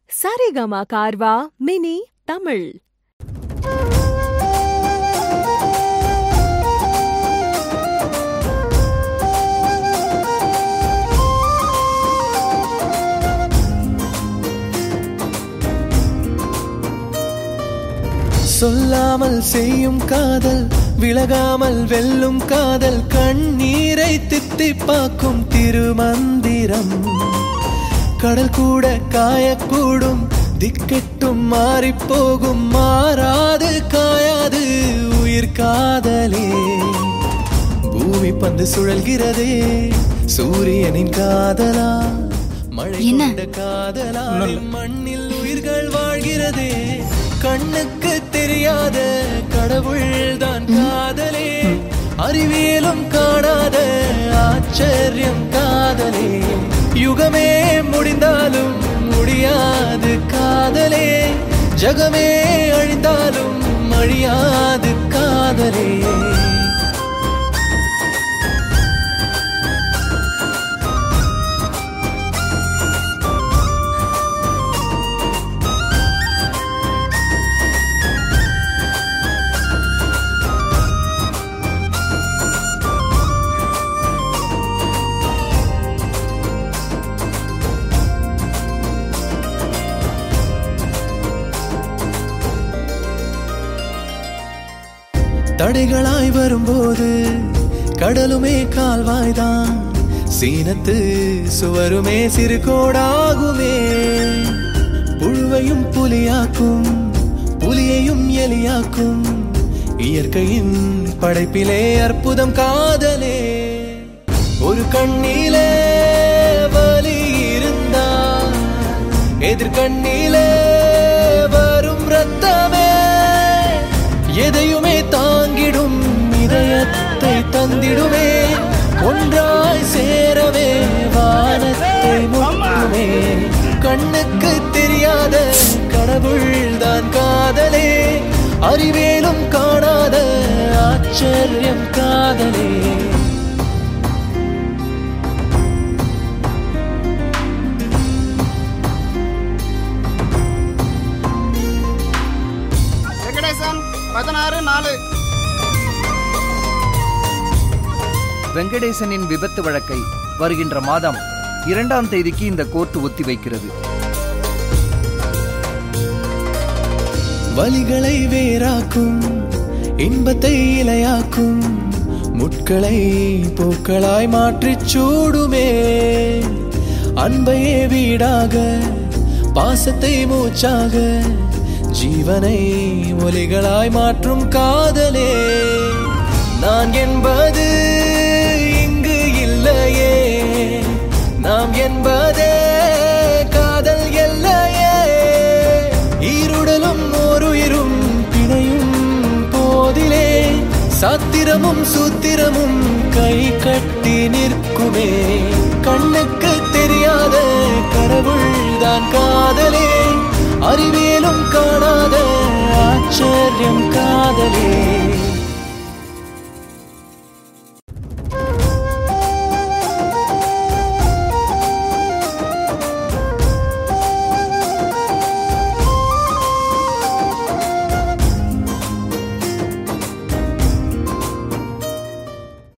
Saregama Carvaan mini Tamil. சொல்லாமல் செய்யும் காதல், விலகாமல் வெல்லும் காதல், கண்ணீரை தித்திப்பாக்கும் திருமந்திரம். கடல் கூட காயக்கூடும், திக்கெட்டும் மாறிப்போகும், மாறாது காயாது உயிர் காதலே. பூமி பந்து சுழல்கிறதே, சூரியனின் காதலா, மழை கொண்ட காதலா, மண்ணில் உயிர்கள் வாழ்கிறதே. கண்ணுக்கு தெரியாத கடவுள்தான் காதலே, அறிவியலும் காணாத ஆச்சரியம் காதலே. யுகமே முடிந்தாலும் முடியாது காதலே, ஜகமே அழிந்தாலும் அழியாது காதலே. தடைகளாய் வரும்போது கடலுமே கால்வாய்தான், சீனத்து சுவருமே சிறு கோடாகுமே. புழுவையும் புலியாக்கும், புலியையும் எலியாக்கும், இயற்கையின் படைப்பிலே அற்புதம் காதலே. ஒரு கண்ணிலே வலி இருந்தால் எதிர்கண்ணிலே வரும் ரத்தமே, எதையுமே தாங்கிடும் இதயத்தை தந்திடுமே. ஒன்றாய் சேரவே வானத்தை முட்டுமே. கண்ணுக்கு தெரியாத கடவுள்தான் காதலே, அறிவேலும் காணாத ஆச்சரியம் காதலே. வெங்கடேசனின் விபத்து வழக்கை வருகின்ற மாதம் 2ஆம் தேதிக்கு இந்த கோர்ட் ஒத்திவைக்கிறது. வலிகளை வேறாக்கும், இன்பத்தை இலையாக்கும், முட்களை பூக்களாய் மாற்றிச் சூடுமே. அன்பையே வீடாக, பாசத்தை மூச்சாக, ஜீவனை ஒலிகளாய் மாற்றும் காதலே. நான் என்பது இங்கு இல்லையே, நாம் என்பதே காதல் எல்லையே. ஈருடலும் ஓருயிரும் பிணையும் போதிலே, சாத்திரமும் சூத்திரமும் கை கட்டி நிற்குமே. கண்ணுக்கு தெரியாத கடவுள்தான் காதலே, அறிவியலும் காணாத ஆச்சரியம் காதலே.